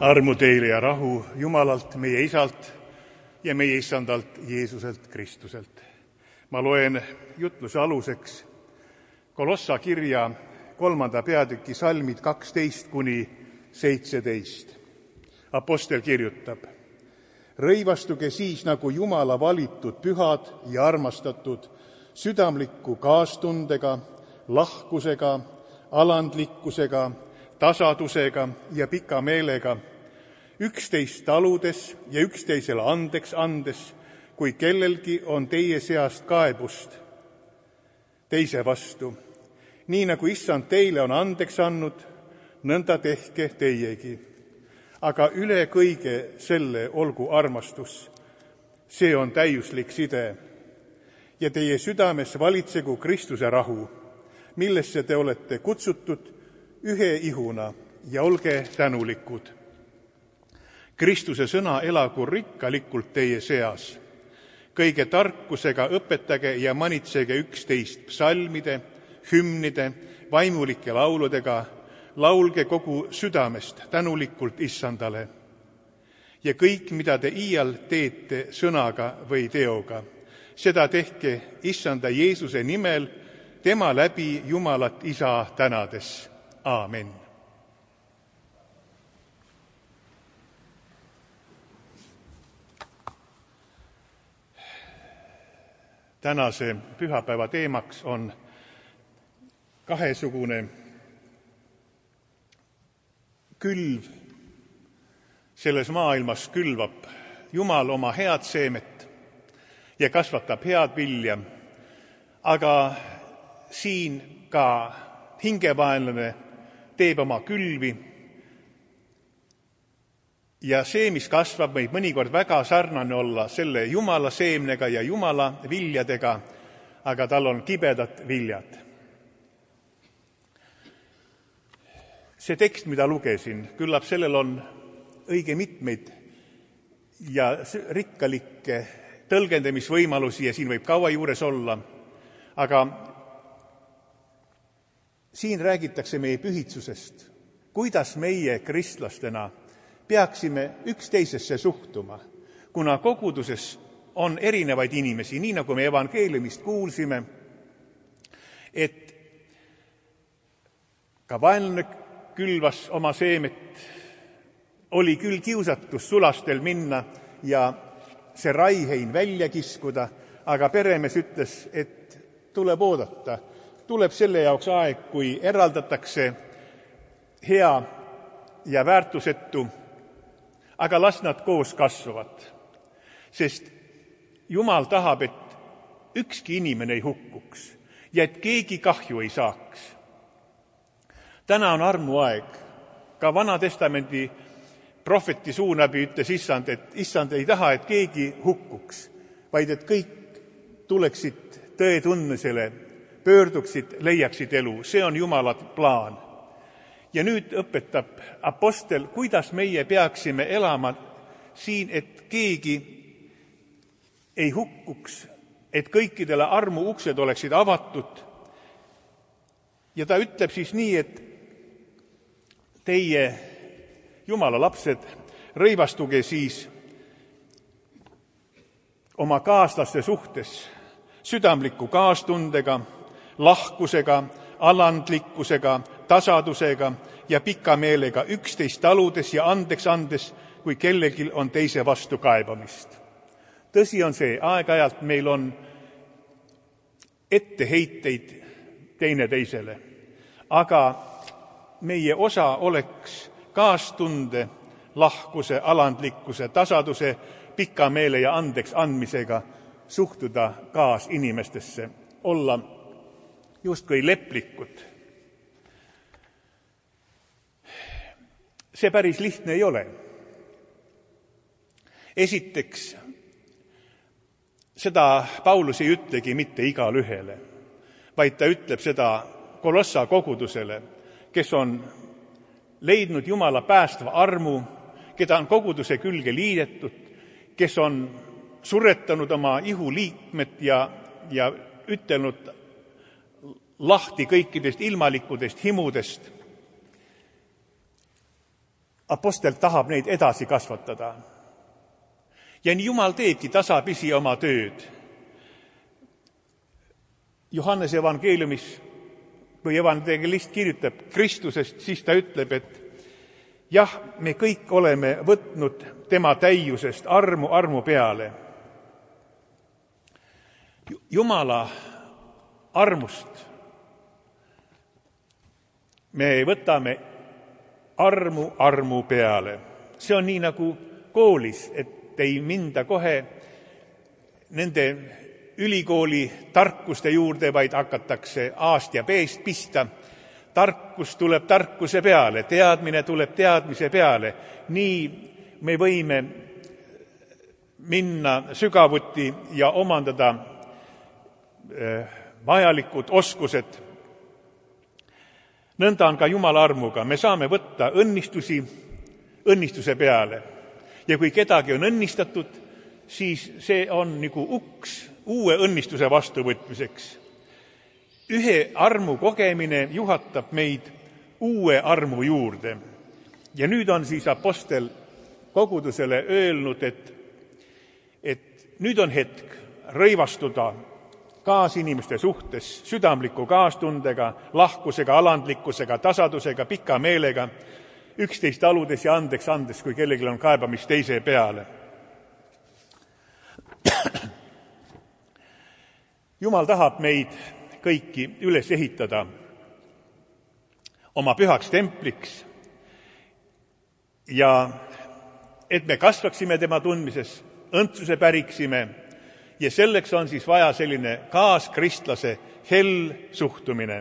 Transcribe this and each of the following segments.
Armu teile ja rahu Jumalalt, meie Isalt ja meie Issandalt Jeesuselt Kristuselt. Ma loen jutluse aluseks Kolossa kirja 3. peatüki salmid 12–17. Apostel kirjutab: Rõivastuge siis nagu Jumala valitud pühad ja armastatud, südamliku kaastundega, lahkusega, alandlikkusega, tasadusega ja pika meelega, üksteist taludes ja üksteisele andeks andes, kui kellelgi on teie seast kaebust teise vastu. Nii nagu Issand teile on andeks andnud, nõnda tehke teiegi. Aga üle kõige selle olgu armastus. See on täiuslik side. Ja teie südames valitsegu Kristuse rahu, millesse te olete kutsutud ühe ihuna, ja olge tänulikud. Kristuse sõna elagu rikkalikult teie seas. Kõige tarkusega õpetage ja manitsege üksteist psalmide, hümnide, vaimulike lauludega, laulge kogu südamest tänulikult Issandale. Ja kõik, mida te iial teete sõnaga või teoga, seda tehke Issanda Jeesuse nimel, tema läbi Jumalat Isa tänades. Aamen. Tänase pühapäeva teemaks on kahesugune külv. Selles maailmas külvab Jumal oma head seemet ja kasvatab head vilja, aga siin ka hingevaenlane teeb oma külvi ja see, mis kasvab, võib mõnikord väga sarnane olla selle Jumala seemnega ja Jumala viljadega, aga tal on kibedad viljad. See tekst, mida lugesin, küllap sellel on õige mitmeid ja rikkalikke tõlgendamisvõimalusi ja siin võib kaua juures olla, aga siin räägitakse meie pühitsusest, kuidas meie kristlastena peaksime üksteisesse suhtuma, kuna koguduses on erinevaid inimesi, nii nagu me evangeeliumist kuulsime, et ka vaenlane külvas oma seemet, oli küll kiusatus sulastel minna ja see raihein välja kiskuda, aga peremees ütles, et tuleb oodata, tuleb selle jaoks aeg, kui eraldatakse hea ja väärtusetu, aga las nad koos kasvavad, sest Jumal tahab, et ükski inimene ei hukkuks ja et keegi kahju ei saaks. Täna on armuaeg. Ka Vana Testamendi prohveti suu läbi ütles Issand, et Issand ei taha, et keegi hukkuks, vaid et kõik tuleksid tõe tundmisele, pöörduksid, leiaksid elu. See on Jumala plaan. Ja nüüd õpetab apostel, kuidas meie peaksime elama siin, et keegi ei hukkuks, et kõikidele armu uksed oleksid avatud. Ja ta ütleb siis nii, et teie, Jumala lapsed, rõivastuge siis oma kaaslaste suhtes südamliku kaastundega, lahkusega, alandlikkusega, tasadusega ja pika meelega, üksteist taludes ja andeks andes, kui kellelgi on teise vastu kaebamist. Tõsi on see, aeg-ajalt meil on etteheiteid teine teisele, aga meie osa oleks kaastunde, lahkuse, alandlikkuse, tasaduse, pika meele ja andeks andmisega suhtuda kaas inimestesse, olla justkui leplikud. See päris lihtne ei ole. Esiteks, seda Paulus ei ütlegi mitte igale ühele, vaid ta ütleb seda Kolossa kogudusele, kes on leidnud Jumala päästva armu, keda on koguduse külge liidetud, kes on suretanud oma ihuliikmed ja ütelnud lahti kõikidest ilmalikudest himudest. Apostel tahab neid edasi kasvatada. Ja nii Jumal teebki tasapisi oma tööd. Johannese evangeeliumis, kui evangelist kirjutab Kristusest, siis ta ütleb, et jah, me kõik oleme võtnud tema täiusest armu peale. Jumala armust me võtame armu peale. See on nii nagu koolis, et ei minda kohe nende ülikooli tarkuste juurde, vaid hakatakse A-st ja B-st pista. Tarkus tuleb tarkuse peale, teadmine tuleb teadmise peale. Nii me võime minna sügavuti ja omandada vajalikud oskused. Nõnda on ka Jumala armuga. Me saame võtta õnnistusi õnnistuse peale. Ja kui kedagi on õnnistatud, siis see on nagu uks uue õnnistuse vastuvõtmiseks. Ühe armu kogemine juhatab meid uue armu juurde. Ja nüüd on siis apostel kogudusele öelnud, et nüüd on hetk rõivastuda kaasinimeste suhtes südamliku kaastundega, lahkusega, alandlikkusega, tasadusega, pika meelega, üksteist aludes ja andeks andes, kui kellelgi on kaebamist teise peale. Jumal tahab meid kõiki üles ehitada oma pühaks templiks ja et me kasvaksime tema tundmises, õndsuse päriksime ja selleks on siis vaja selline kaaskristlase hell suhtumine.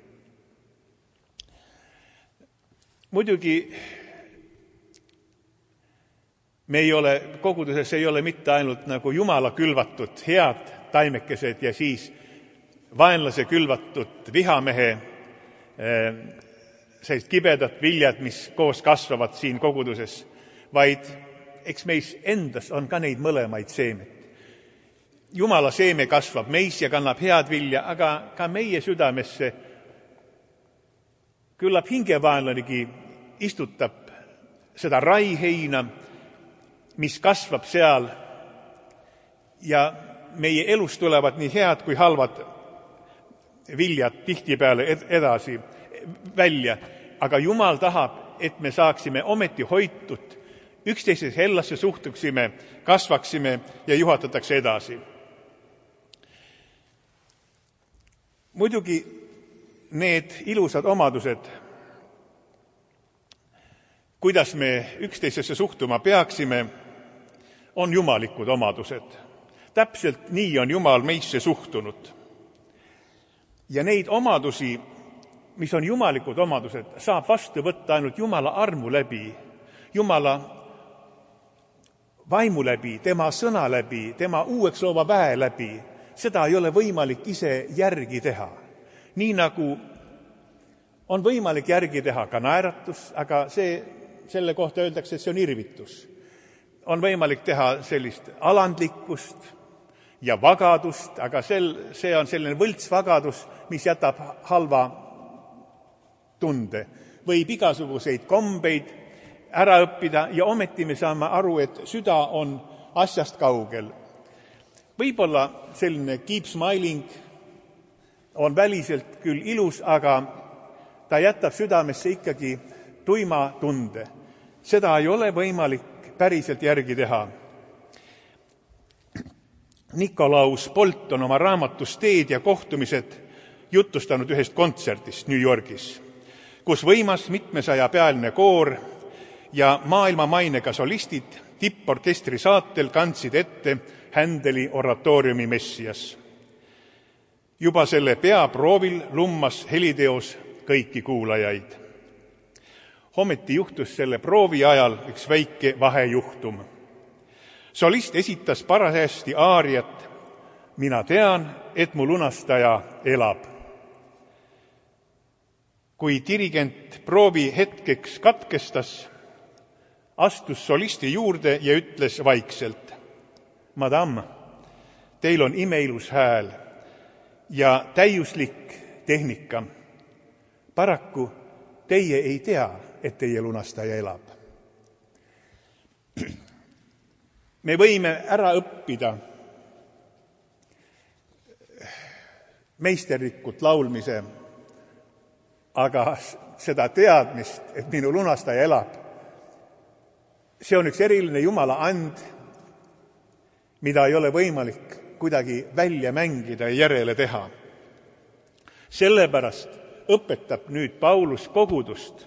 Muidugi me ei ole, koguduses ei ole mitte ainult nagu Jumala külvatud head taimekesed ja siis vaenlase külvatud vihamehe sellist kibedat viljad, mis koos kasvavad siin koguduses, vaid eks meis endas on ka neid mõlemaid seemed. Jumala seeme kasvab meis ja kannab head vilja, aga ka meie südamesse küllap hingevaenlanegi istutab seda raiheina, mis kasvab seal ja meie elus tulevad nii head kui halvad viljad tihtipeale edasi välja. Aga Jumal tahab, et me saaksime ometi hoitud, üksteise hellasse suhtuksime, kasvaksime ja juhatatakse edasi. Muidugi need ilusad omadused, kuidas me üksteisesse suhtuma peaksime, on jumalikud omadused. Täpselt nii on Jumal meisse suhtunud. Ja neid omadusi, mis on jumalikud omadused, saab vastu võtta ainult Jumala armu läbi, Jumala vaimu läbi, tema sõna läbi, tema uueks loova väe läbi. Seda ei ole võimalik ise järgi teha. Nii nagu on võimalik järgi teha ka naeratus, aga selle kohta öeldakse, et see on irvitus. On võimalik teha sellist alandlikkust ja vagadust, aga see on selline võltsvagadus, mis jätab halva tunde. Võib igasuguseid kombeid ära õppida ja ometi me saame aru, et süda on asjast kaugel. Võib-olla selline keep smiling on väliselt küll ilus, aga ta jätab südamesse ikkagi tuima tunde. Seda ei ole võimalik päriselt järgi teha. Nikolaus Bolt on oma raamatus Teed ja kohtumised jutustanud ühest kontserdist New Yorgis, kus võimas 700-pealine koor ja maailmamainega solistid tipporkestri saatel kandsid ette Händeli oratooriumi Messias. Juba selle peaproovil lummas heliteos kõiki kuulajaid. Ometi juhtus selle proovi ajal üks väike vahejuhtum. Solist esitas parajasti aariat Mina tean, et mu lunastaja elab. Kui dirigent proovi hetkeks katkestas, astus solisti juurde ja ütles vaikselt: Madame, teil on imeilus hääl ja täiuslik tehnika. Paraku teie ei tea, et teie lunastaja elab. Me võime ära õppida meisterlikult laulmise, aga seda teadmist, et minu lunastaja elab, see on üks eriline Jumala and, mida ei ole võimalik kuidagi välja mängida ja järele teha. Sellepärast õpetab nüüd Paulus kogudust,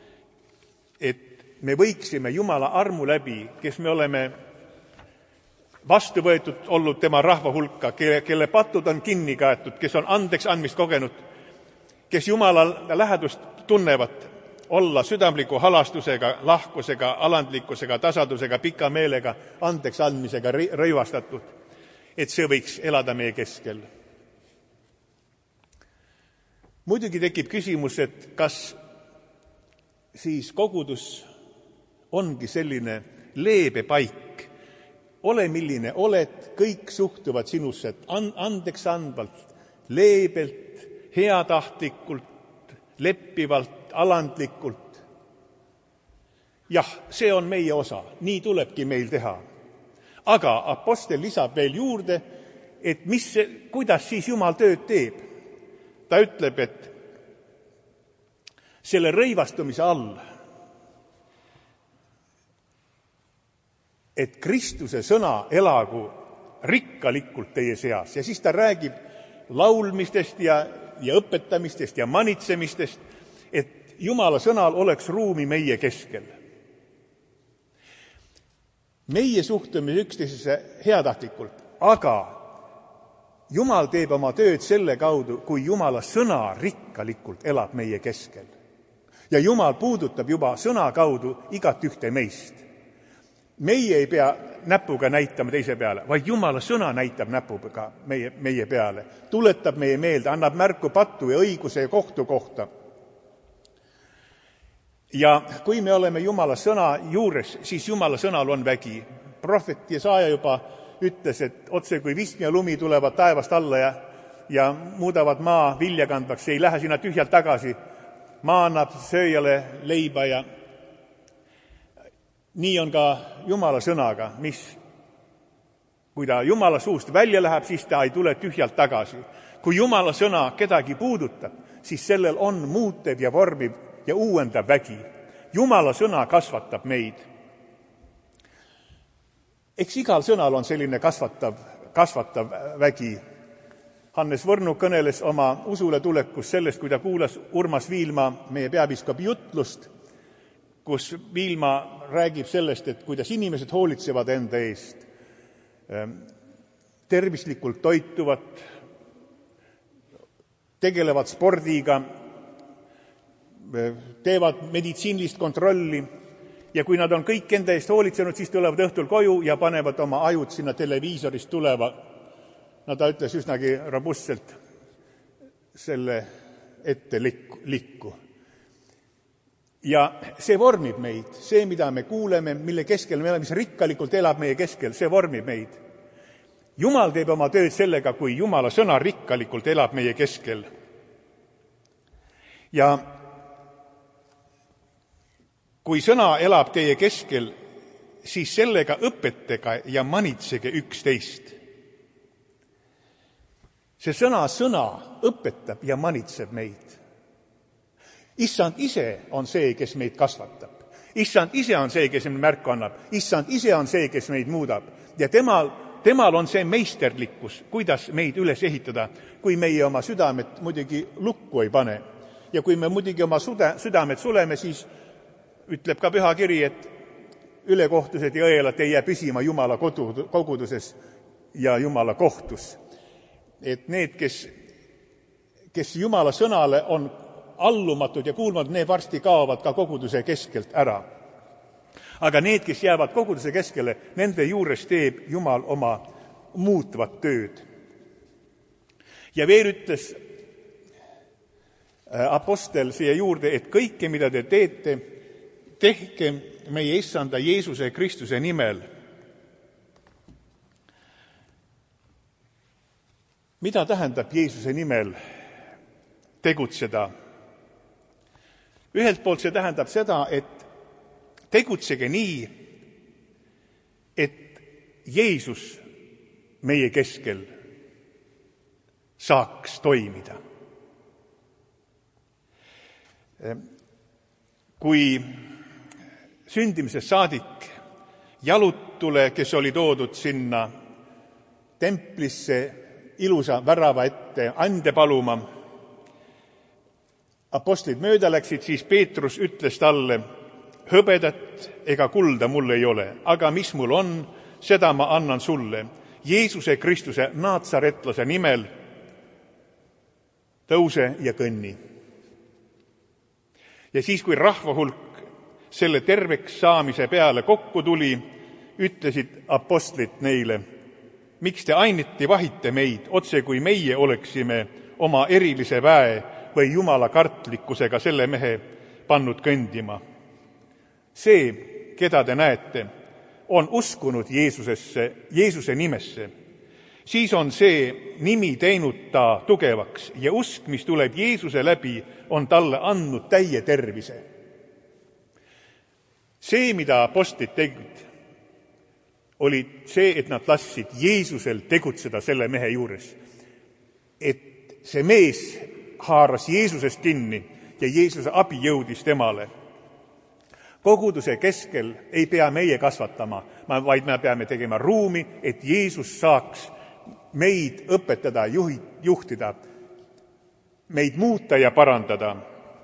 et me võiksime Jumala armu läbi, kes me oleme vastu võetud olnud tema rahva hulka, kelle patud on kinni kaetud, kes on andeks andmist kogenud, kes Jumala lähedust tunnevad, olla südamliku halastusega, lahkusega, alandlikkusega, tasadusega, pika meelega, andeks andmisega rõivastatud, et see võiks elada meie keskel. Muidugi tekib küsimus, et kas siis kogudus ongi selline leebe paik. Ole milline oled, kõik suhtuvad sinusse andeks andvalt, leebelt, heatahtlikult, leppivalt, alandlikult. Jah, see on meie osa, nii tulebki meil teha. Aga apostel lisab veel juurde, et kuidas siis Jumal tööd teeb. Ta ütleb, et selle rõivastumise all, et Kristuse sõna elagu rikkalikult teie seas. Ja siis ta räägib laulmistest ja õpetamistest ja manitsemistest, et Jumala sõnal oleks ruumi meie keskel. Meie suhtume üksteisesse heatahtlikult, aga Jumal teeb oma tööd selle kaudu, kui Jumala sõna rikkalikult elab meie keskel. Ja Jumal puudutab juba sõna kaudu igat ühte meist. Meie ei pea näpuga näitama teise peale, vaid Jumala sõna näitab näpuga meie peale, tuletab meie meelde, annab märku pattu ja õiguse ja kohtu kohta. Ja kui me oleme Jumala sõna juures, siis Jumala sõnal on vägi. Prohvet Jesaja juba ütles, et otse kui vihma ja lumi tulevad taevast alla ja muudavad maa viljakandvaks, ei lähe sinna tühjalt tagasi. Maa annab sööjale leiba ja nii on ka Jumala sõnaga, mis kui ta Jumala suust välja läheb, siis ta ei tule tühjalt tagasi. Kui Jumala sõna kedagi puudutab, siis sellel on muutev ja vormiv ja uuendav vägi. Jumala sõna kasvatab meid. Eks igal sõnal on selline kasvatav vägi. Hannes Võrnu kõneles oma usule tulekus sellest, kui ta kuulas Urmas Viilma, meie peapiiskopi jutlust, kus Viilma räägib sellest, et kuidas inimesed hoolitsevad enda eest, tervislikult toituvad, tegelevad spordiga, teevad meditsiinilist kontrolli ja kui nad on kõik enda eest hoolitsenud, siis tulevad õhtul koju ja panevad oma ajud sinna televiisorist tuleva. No ta ütles üsnagi robustselt selle ette likku. Ja see vormib meid, see, mida me kuuleme, mille keskel me oleme, mis rikkalikult elab meie keskel, see vormib meid. Jumal teeb oma tööd sellega, kui Jumala sõna rikkalikult elab meie keskel. Ja kui sõna elab teie keskel, siis sellega õpetage ja manitsege üksteist. See sõna õpetab ja manitseb meid. Issand ise on see, kes meid kasvatab. Issand ise on see, kes meid märku annab. Issand ise on see, kes meid muudab. Ja temal on see meisterlikkus, kuidas meid üles ehitada, kui meie oma südamet muidugi lukku ei pane. Ja kui me muidugi oma südamet suleme, siis ütleb ka püha kiri, et ülekohtused ja õelad ei jää püsima Jumala koguduses ja Jumala kohtus. Et need, kes Jumala sõnale on allumatud ja kuulmad, need varsti kaovad ka koguduse keskelt ära. Aga need, kes jäävad koguduse keskele, nende juures teeb Jumal oma muutvat tööd. Ja veel ütles apostel siia juurde, et kõike, mida te teete, tehke meie issanda Jeesuse Kristuse nimel. Mida tähendab Jeesuse nimel tegutseda? Ühelt poolt see tähendab seda, et tegutsege nii, et Jeesus meie keskel saaks toimida. Kui sündimisest saadik jalutule, kes oli toodud sinna templisse ilusa värava ette ande paluma, apostlid mööda läksid, siis Peetrus ütles talle, hõbedat ega kulda mul ei ole, aga mis mul on, seda ma annan sulle. Jeesuse Kristuse naatsaretlase nimel tõuse ja kõnni. Ja siis, kui rahvahulk selle terveks saamise peale kokku tuli, ütlesid apostlid neile, miks te ainiti vahite meid, otse kui meie oleksime oma erilise väe või jumala kartlikkusega selle mehe pannud kõndima. See, keda te näete, on uskunud Jeesuse nimesse. Siis on see nimi teinud ta tugevaks ja usk, mis tuleb Jeesuse läbi, on talle andnud täie tervise. See, mida apostlid tegid, oli see, et nad lasid Jeesusel tegutseda selle mehe juures. Et see mees haaras Jeesusest kinni ja Jeesuse abi jõudis temale. Koguduse keskel ei pea meie kasvatama, vaid me peame tegema ruumi, et Jeesus saaks meid õpetada, juhtida, meid muuta ja parandada.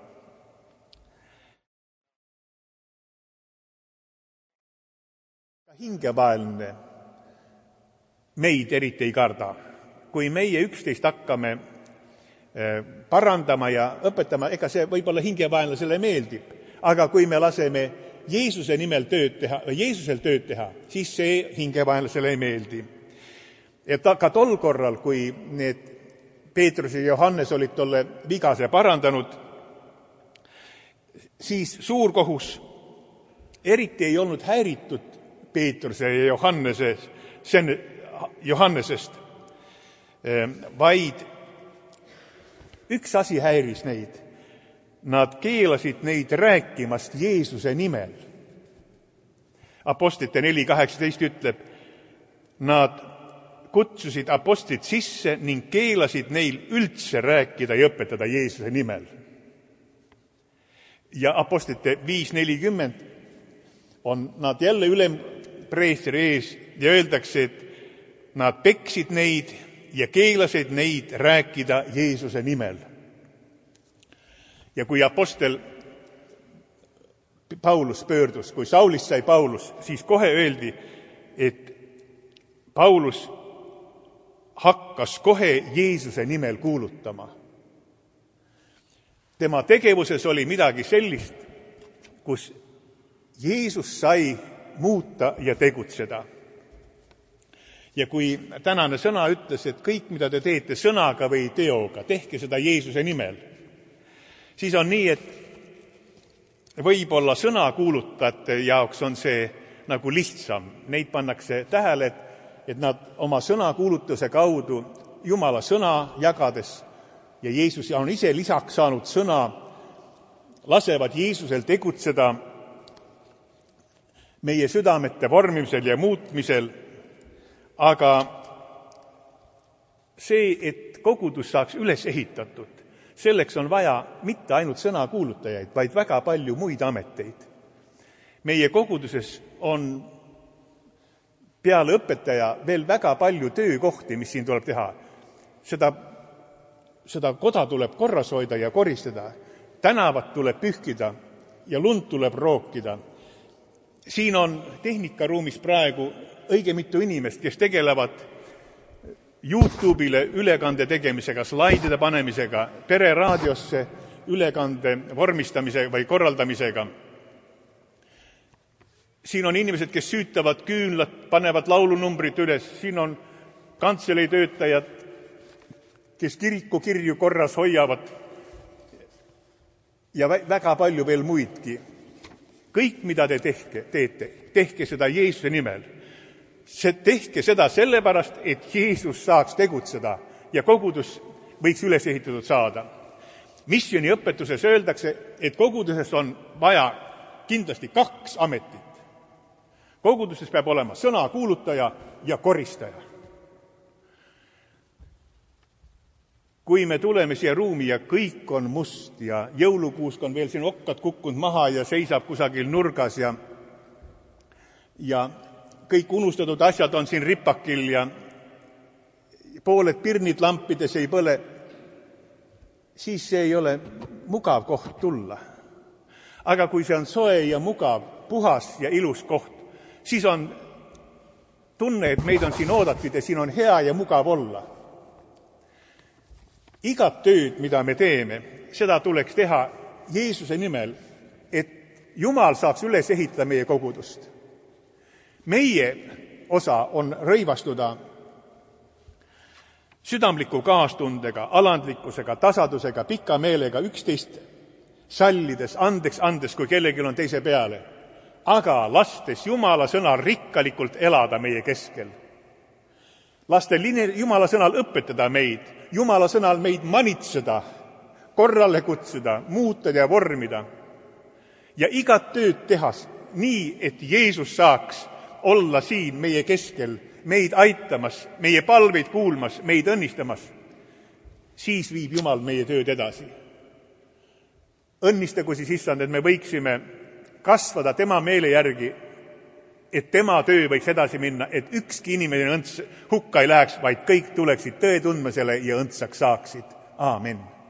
Hingevaeline meid eriti ei karda. Kui meie üksteist hakkame parandama ja õpetama, ega see võib-olla hingevaenlasele meeldib. Aga kui me laseme Jeesuse nimel Jeesusel tööd teha, siis see hingevaenlasele ei meeldi. Et ka tol korral, kui need Peetrus ja Johannes olid tolle vigase parandanud, siis suurkohus eriti ei olnud häiritud Peetruse ja Johannesest, vaid üks asi häiris neid. Nad keelasid neid rääkimast Jeesuse nimel. Apostlite 4.18 ütleb, nad kutsusid apostlid sisse ning keelasid neil üldse rääkida ja õpetada Jeesuse nimel. Ja apostlite 5.40 on nad jälle ülempreestri ees ja öeldakse, et nad peksid neid ja keelasid neid rääkida Jeesuse nimel. Ja kui apostel Paulus pöördus, kui Saulist sai Paulus, siis kohe öeldi, et Paulus hakkas kohe Jeesuse nimel kuulutama. Tema tegevuses oli midagi sellist, kus Jeesus sai muuta ja tegutseda. Ja kui tänane sõna ütles, et kõik, mida te teete sõnaga või teoga, tehke seda Jeesuse nimel, siis on nii, et võib-olla sõna kuulutajate jaoks on see nagu lihtsam. Neid pannakse tähele, et nad oma sõnakuulutuse kaudu Jumala sõna jagades ja Jeesus on ise lisaks saanud sõna, lasevad Jeesusel tegutseda meie südamete vormimisel ja muutmisel, aga see, et kogudus saaks üles ehitatud, selleks on vaja mitte ainult sõnakuulutajaid, vaid väga palju muid ameteid. Meie koguduses on peale õpetaja veel väga palju töökohti, mis siin tuleb teha. Seda koda tuleb korras hoida ja koristada. Tänavat tuleb pühkida ja lund tuleb rookida. Siin on tehnikaruumis praegu õige mitu inimest, kes tegelevad YouTube'ile ülekande tegemisega, slaidide panemisega, pereraadiosse ülekande vormistamisega või korraldamisega. Siin on inimesed, kes süütavad küünlat, panevad laulunumbrid üles, siin on kantseli töötajad, kes kirikukirju korras hoiavad ja väga palju veel muidki. Kõik, mida te teete, tehke seda Jeesuse nimel. Tehke seda sellepärast, et Jeesus saaks tegutseda ja kogudus võiks üles ehitatud saada. Missiooni õpetuses öeldakse, et koguduses on vaja kindlasti 2 ametit. Koguduses peab olema sõna kuulutaja ja koristaja. Kui me tuleme siia ruumi ja kõik on must ja jõulukuusk on veel siin okkad kukkunud maha ja seisab kusagil nurgas ja kõik unustatud asjad on siin ripakil ja pooled pirnid lampides ei põle, siis see ei ole mugav koht tulla. Aga kui see on soe ja mugav, puhas ja ilus koht, siis on tunne, et meid on siin oodatud ja siin on hea ja mugav olla. Igat tööd, mida me teeme, seda tuleks teha Jeesuse nimel, et Jumal saaks üles ehitada meie kogudust. Meie osa on rõivastuda südamliku kaastundega, alandlikkusega, tasadusega, pika meelega, üksteist sallides, andes, kui kellelgi on teise peale, aga lastes Jumala sõnal rikkalikult elada meie keskel. Lastel Jumala sõnal õpetada meid, Jumala sõnal meid manitseda, korrale kutsuda, muuta ja vormida. Ja igat tööd tehas nii, et Jeesus saaks olla siin meie keskel, meid aitamas, meie palveid kuulmas, meid õnnistamas, siis viib Jumal meie tööd edasi. Õnnistagu siis issand, et me võiksime kasvada tema meele järgi, et tema töö võiks edasi minna, et ükski inimene hukka ei läheks, vaid kõik tuleksid tõe tundmisele ja õndsaks saaksid. Aamen.